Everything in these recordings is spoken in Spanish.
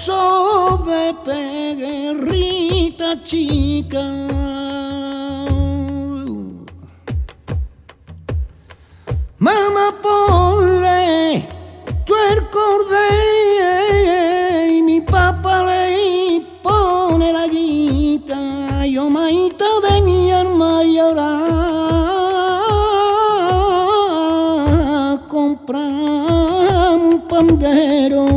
beso de perrita chica. Mamá, ponle tuerco y mi papá le pone la guita. Yo maíta de mi alma y ahora comprar un pandero.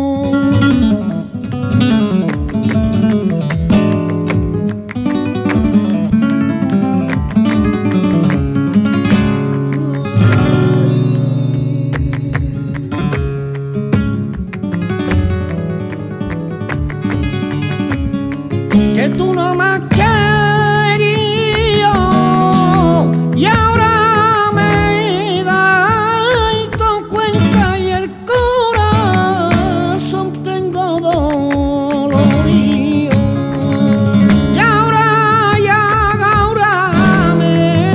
Que tú no me has querido y ahora me das con cuenta y el corazón tengo dolorido. Y ahora me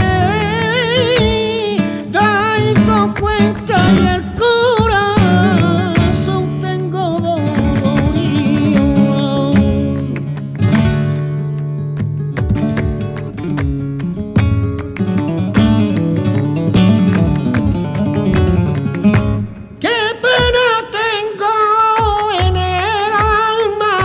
das con cuenta y el corazón tengo dolorido. Qué pena tengo en el alma,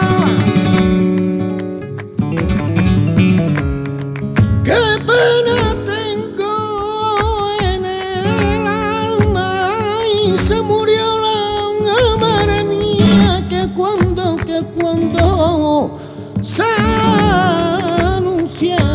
qué pena tengo en el alma, y se murió la madre mía que cuando se anuncia